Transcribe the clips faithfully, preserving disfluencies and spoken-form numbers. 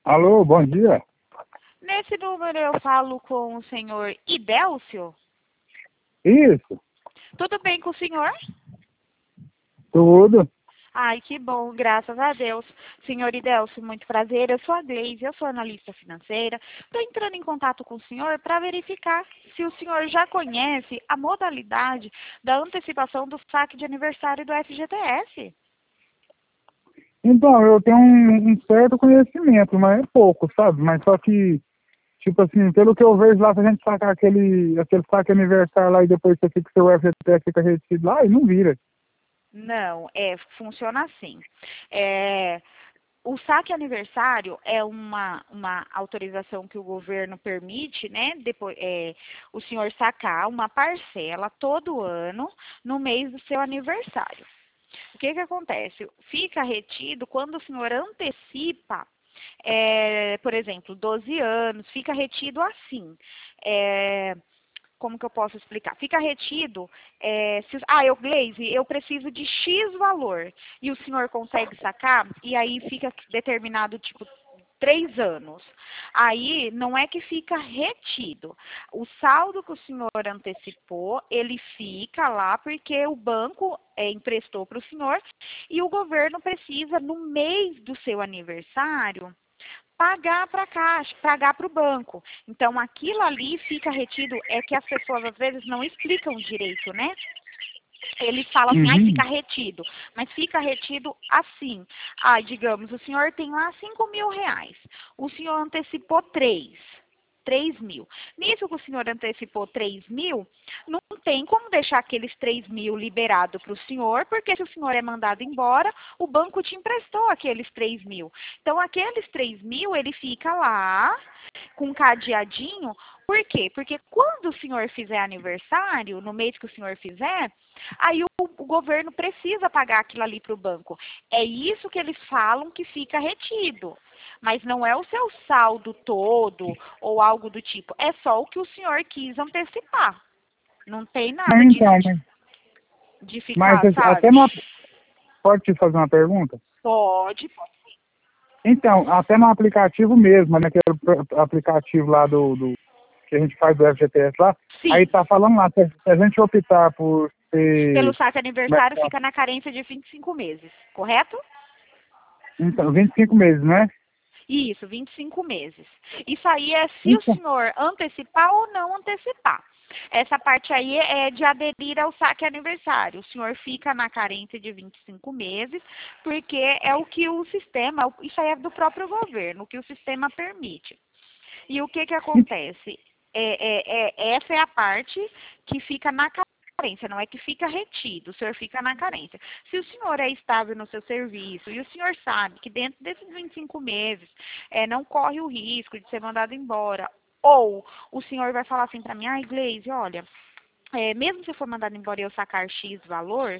Alô, bom dia. Nesse número eu falo com o senhor Idélcio. Isso, Tudo bem com o senhor? tudo. Ai, que bom, graças a Deus. Senhor Idélcio, muito prazer. Eu sou a Gleise, eu sou analista financeira. Estou entrando em contato com o senhor para verificar se o senhor já conhece a modalidade da antecipação do saque de aniversário do F G T S. Então, eu tenho um, um certo conhecimento, mas é pouco, sabe? Mas só que, tipo assim, pelo que eu vejo lá, se a gente sacar aquele, aquele saque aniversário lá e depois você fica, seu F G T S fica retido lá e não vira. Não, é, funciona assim. É, o saque aniversário é uma, uma autorização que o governo permite, né? Depois, é, o senhor sacar uma parcela todo ano no mês do seu aniversário. O que que acontece? Fica retido quando o senhor antecipa, é, por exemplo, doze anos, fica retido assim. É, como que eu posso explicar? Fica retido, é, se, ah, eu, Gleise, eu preciso de X valor, e o senhor consegue sacar, e aí fica determinado, tipo, três anos. Aí não é que fica retido. O saldo que o senhor antecipou, ele fica lá porque o banco é, emprestou para o senhor e o governo precisa, no mês do seu aniversário, pagar para a caixa, pagar para o banco. Então, aquilo ali fica retido, é que as pessoas às vezes não explicam direito, né? Eles falam assim, ai, Uhum. fica retido. Mas fica retido assim. Ah, digamos, o senhor tem lá cinco mil reais. O senhor antecipou três. Três mil. Nisso que o senhor antecipou três mil, não tem como deixar aqueles três mil liberado para o senhor, porque se o senhor é mandado embora, o banco te emprestou aqueles três mil. Então, aqueles três mil, ele fica lá, com um cadeadinho. Por quê? Porque quando o senhor fizer aniversário, no mês que o senhor fizer, aí o, o governo precisa pagar aquilo ali para o banco. É isso que eles falam que fica retido. Mas não é o seu saldo todo ou algo do tipo. É só o que o senhor quis antecipar. Não tem Mas nada disso então, de, mas, de mas ficar, até sabe? uma, pode te fazer uma pergunta? Pode, pode. Então, até no aplicativo mesmo, naquele pr- aplicativo lá do, do que a gente faz do F G T S lá, aí Sim. tá falando lá, se se a gente optar por Pelo ser, saque como é que aniversário fala? fica na carência de vinte e cinco meses, correto? Então, vinte e cinco meses, né? Isso, vinte e cinco meses. Isso aí é se o Então, senhor antecipar ou não antecipar. Essa parte aí é de aderir ao saque aniversário. O senhor fica na carência de vinte e cinco meses, porque é o que o sistema, isso aí é do próprio governo, o que o sistema permite. E o que que acontece? É, é, é, essa é a parte que fica na carência, não é que fica retido, o senhor fica na carência. Se o senhor é estável no seu serviço e o senhor sabe que dentro desses vinte e cinco meses é, não corre o risco de ser mandado embora, ou o senhor vai falar assim para mim, ai, Gleise, olha, é, mesmo se eu for mandado embora e eu sacar X valor,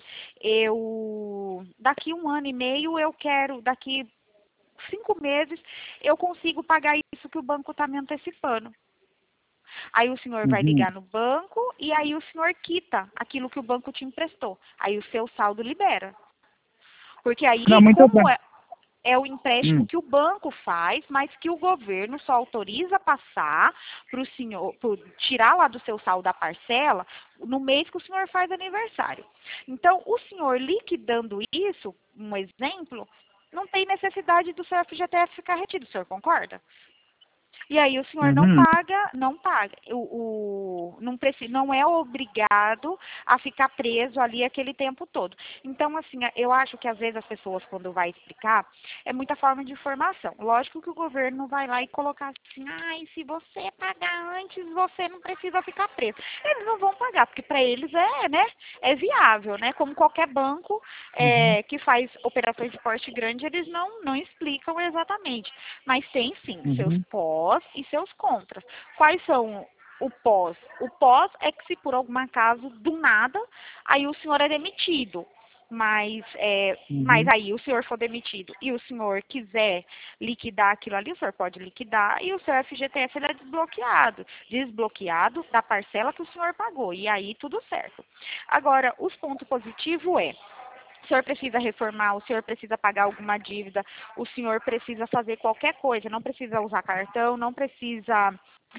eu daqui um ano e meio eu quero, daqui cinco meses, eu consigo pagar isso que o banco está me antecipando. Aí o senhor vai uhum. ligar no banco e aí o senhor quita aquilo que o banco te emprestou. Aí o seu saldo libera. Porque aí, Não, muito como bem. é, é o empréstimo Hum, que o banco faz, mas que o governo só autoriza passar para o senhor, pro, tirar lá do seu saldo a parcela no mês que o senhor faz aniversário. Então, o senhor liquidando isso, um exemplo, não tem necessidade do seu F G T S ficar retido, o senhor concorda? E aí o senhor não uhum. paga, não paga. O, o, não, precisa, não é obrigado a ficar preso ali aquele tempo todo. Então, assim, eu acho que às vezes as pessoas, quando vai explicar, é muita forma de informação. Lógico que o governo vai lá e colocar assim, ai, se você pagar antes, você não precisa ficar preso. Eles não vão pagar, porque para eles é, né, é viável, né? Como qualquer banco Uhum. é, que faz operações de porte grande, eles não, não explicam exatamente. Mas tem sim seus Uhum. pós e seus contras. Quais são o pós? O pós é que se por algum acaso, do nada, aí o senhor é demitido. Mas, é, mas Uhum. aí o senhor for demitido e o senhor quiser liquidar aquilo ali, o senhor pode liquidar e o seu F G T S ele é desbloqueado. Desbloqueado da parcela que o senhor pagou. E aí tudo certo. Agora, os pontos positivos é O senhor precisa reformar, o senhor precisa pagar alguma dívida, o senhor precisa fazer qualquer coisa, não precisa usar cartão, não precisa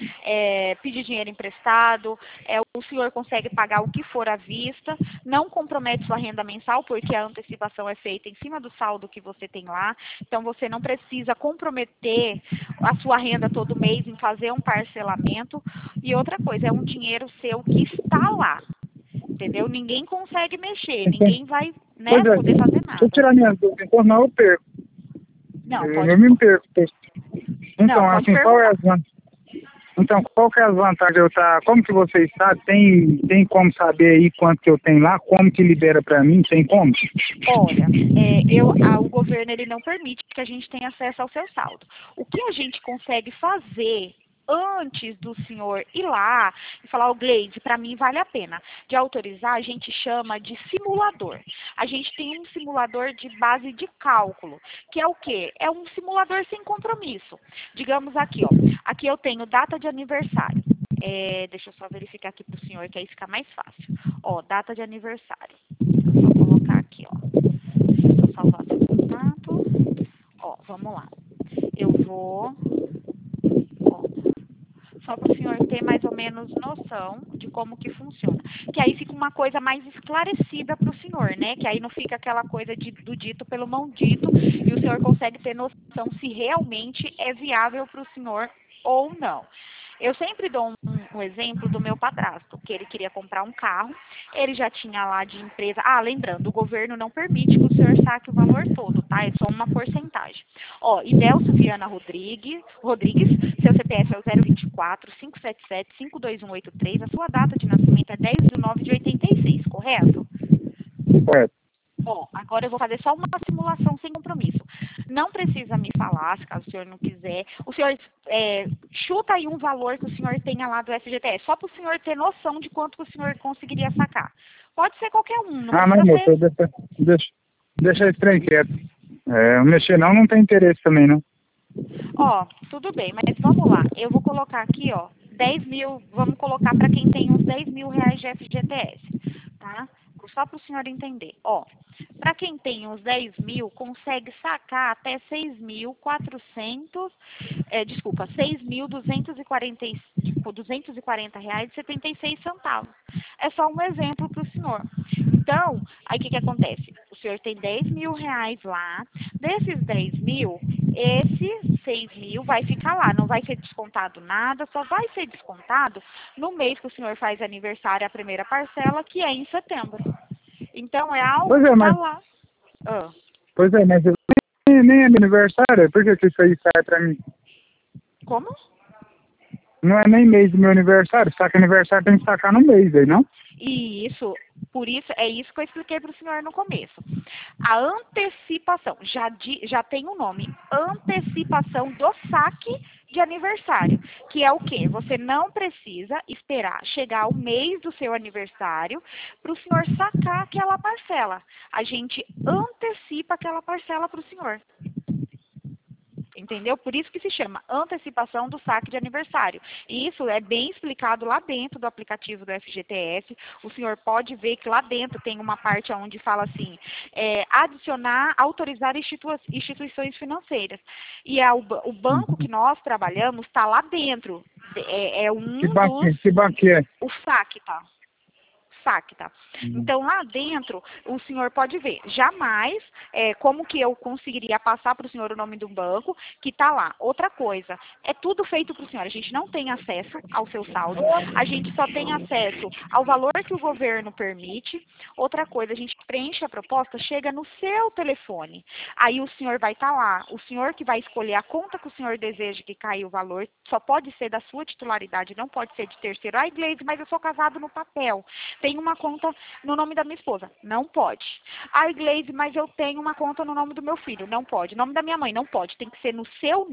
é, pedir dinheiro emprestado, é, o senhor consegue pagar o que for à vista, não compromete sua renda mensal, porque a antecipação é feita em cima do saldo que você tem lá, então você não precisa comprometer a sua renda todo mês em fazer um parcelamento. E outra coisa, é um dinheiro seu que está lá. Entendeu? Ninguém consegue mexer, Entendi. ninguém vai, né, Pois é, poder fazer deixa eu nada. tirar minhas dúvidas, então não eu perco. Não, Eu, pode. eu me perco. Então, Não, pode assim, qual é perguntar. as van- então, qual que é as vantagens de eu estar, como que vocês sabem, tem, tem como saber aí quanto que eu tenho lá, como que libera para mim, tem como? Olha, é, eu, a- o governo ele não permite que a gente tenha acesso ao seu saldo. O que a gente consegue fazer antes do senhor ir lá e falar, o Gleide, para mim vale a pena, de autorizar, a gente chama de simulador. A gente tem um simulador de base de cálculo, que é o quê? É um simulador sem compromisso. Digamos aqui, ó, aqui eu tenho data de aniversário. É, deixa eu só verificar aqui para o senhor, que aí fica mais fácil. Ó, data de aniversário. Vou colocar aqui, ó. Deixa eu salvar seu contato. Ó, vamos lá. Eu vou, ó, só para o senhor ter mais ou menos noção de como que funciona. Que aí fica uma coisa mais esclarecida para o senhor, né? Que aí não fica aquela coisa de, do dito pelo maldito e o senhor consegue ter noção se realmente é viável para o senhor ou não. Eu sempre dou um, um exemplo do meu padrasto, que ele queria comprar um carro, ele já tinha lá de empresa. Ah, lembrando, o governo não permite que o senhor saque o valor todo, tá? É só uma porcentagem. Ó, Idelcio Viana Rodrigues, Rodrigues, seu C P F é o zero vinte e quatro, cinco sete sete, cinco dois um oito três, a sua data de nascimento é dez de nove de oitenta e seis, correto? Certo. Bom, agora eu vou fazer só uma simulação sem compromisso. Não precisa me falar, se caso o senhor não quiser. O senhor é, chuta aí um valor que o senhor tenha lá do F G T S, só para o senhor ter noção de quanto que o senhor conseguiria sacar. Pode ser qualquer um, não Ah, não, precisa ser. moço, deixa, deixa, deixa esse trem quieto. É, mexer não, não tem interesse também, não. Ó, tudo bem, mas vamos lá. Eu vou colocar aqui, ó, dez mil, vamos colocar para quem tem uns dez mil reais de F G T S, tá? Só para o senhor entender. Ó, para quem tem uns dez mil, consegue sacar até seis mil e quatrocentos, é, desculpa, seis mil duzentos e quarenta reais e setenta e seis centavos. É só um exemplo para o senhor. Então, aí o que, que acontece? O senhor tem dez mil reais lá, desses dez mil, esses seis mil vai ficar lá, não vai ser descontado nada, só vai ser descontado no mês que o senhor faz aniversário, a primeira parcela, que é em setembro. Então, é algo Pois que é, está mas, lá. Ah, pois é, mas eu- nem, nem é meu aniversário, por que que isso aí sai pra mim? como? Não é nem mês do meu aniversário, saca aniversário tem que sacar no mês aí, não? E isso, por isso, é isso que eu expliquei para o senhor no começo. A antecipação, já, di, já tem o um nome, antecipação do saque de aniversário, que é o quê? Você não precisa esperar chegar o mês do seu aniversário para o senhor sacar aquela parcela. A gente antecipa aquela parcela para o senhor. Entendeu? Por isso que se chama antecipação do saque de aniversário. E isso é bem explicado lá dentro do aplicativo do F G T S. O senhor pode ver que lá dentro tem uma parte onde fala assim, é, adicionar, autorizar institu instituições financeiras. E é o, o banco que nós trabalhamos está lá dentro. É, é um Que banco, dos... que banco que é? O saque, tá? Facta. Então, lá dentro, o senhor pode ver, jamais, é, como que eu conseguiria passar para o senhor o nome do banco, que está lá. Outra coisa, é tudo feito para o senhor, a gente não tem acesso ao seu saldo, a gente só tem acesso ao valor que o governo permite. Outra coisa, a gente preenche a proposta, chega no seu telefone, aí o senhor vai estar lá, o senhor que vai escolher a conta que o senhor deseja que caia o valor, só pode ser da sua titularidade, não pode ser de terceiro. Ai, Gleise, mas eu sou casado no papel. Tem uma conta no nome da minha esposa. Não pode. Ai, Gleise, mas eu tenho uma conta no nome do meu filho. Não pode. Nome da minha mãe. Não pode. Tem que ser no seu nome.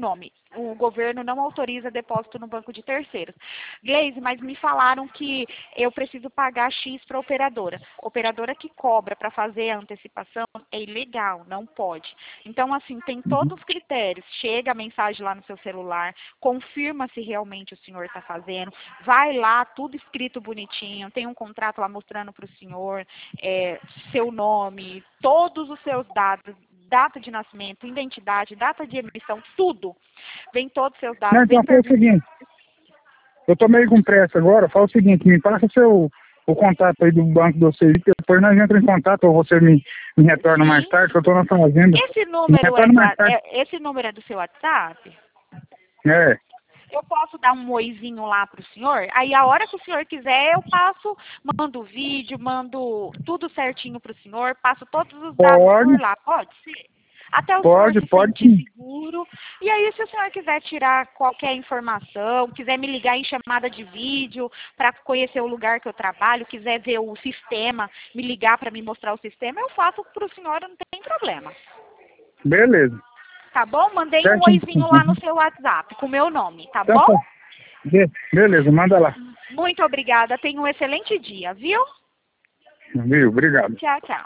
o governo não autoriza depósito no banco de terceiros. Gleise, mas me falaram que eu preciso pagar X para a operadora. Operadora que cobra para fazer a antecipação é ilegal, não pode. Então, assim, tem todos os critérios. Chega a mensagem lá no seu celular, confirma se realmente o senhor está fazendo, vai lá, tudo escrito bonitinho, tem um contrato lá mostrando para o senhor é, seu nome, todos os seus dados, data de nascimento, identidade, data de emissão, tudo. Vem todos os seus dados. Não, então faz o seguinte, eu tô meio com pressa agora, fala o seguinte, me passa seu, o contato aí do banco de vocês, depois nós entramos em contato, ou você me, me retorna Sim. mais tarde, que eu tô na fazenda. Esse número, é, mais tarde. é, esse número é do seu WhatsApp? É. Eu posso dar um oizinho lá para o senhor? Aí, a hora que o senhor quiser, eu passo, mando o vídeo, mando tudo certinho para o senhor, passo todos os dados Pode. por lá. Pode ser? Até o Pode, senhor se pode sentir sim. seguro. E aí, se o senhor quiser tirar qualquer informação, quiser me ligar em chamada de vídeo para conhecer o lugar que eu trabalho, quiser ver o sistema, me ligar para me mostrar o sistema, eu faço para o senhor, não tem problema. Beleza. Tá bom? Mandei um Certinho. oizinho lá no seu WhatsApp, com o meu nome, tá Então, bom? tá. Be- Beleza, manda lá. Muito obrigada. Tenha um excelente dia, viu? Viu? Obrigado. Tchau, tchau.